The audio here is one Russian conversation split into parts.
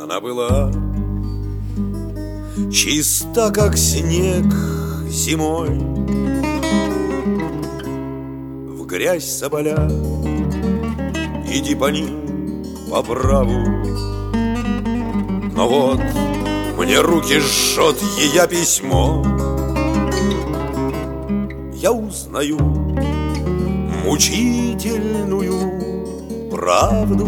Она была чиста, как снег зимой. В грязь соболя, иди по ним по праву. Но вот мне руки жжет ее письмо. Я узнаю мучительную правду.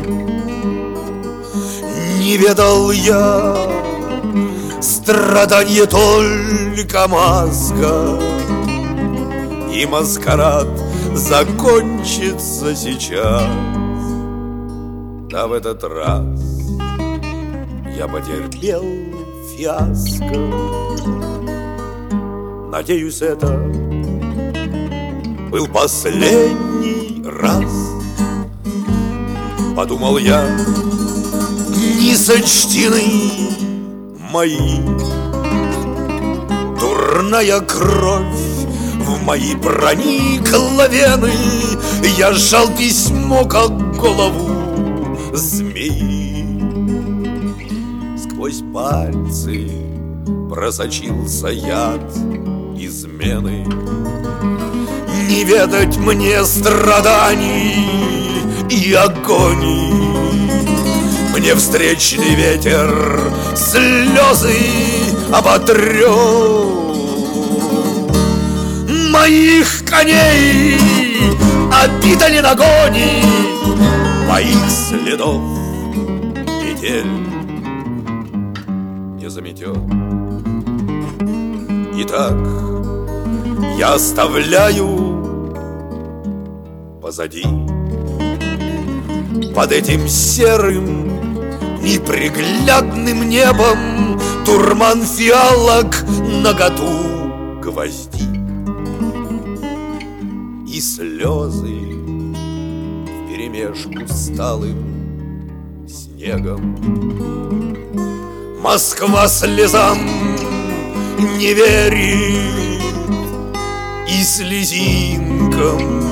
Не ведал я страдания только мозга, и маскарад закончится сейчас. Да в этот раз я потерпел фиаско. Надеюсь, это был последний раз. Подумал я, не сочтены мои. Дурная кровь в мои проникла вены. Я сжал письмо, как голову змеи. Сквозь пальцы просочился яд измены. Не ведать мне страданий и агоний. Мне встречный ветер слезы оботрет. Моих коней обида не нагонит, моих следов метель не заметет. Итак, я оставляю позади, под этим серым неприглядным небом, дурман фиалок, наготу гвозди и слезы вперемешку с талым снегом. Москва слезам не верит и слезинкам.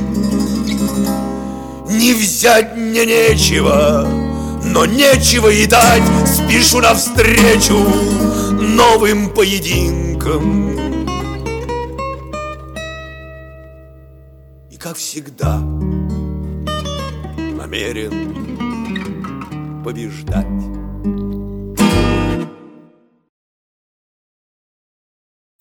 Не взять мне нечего, но нечего и дать. Спешу навстречу новым поединкам. И как всегда намерен побеждать.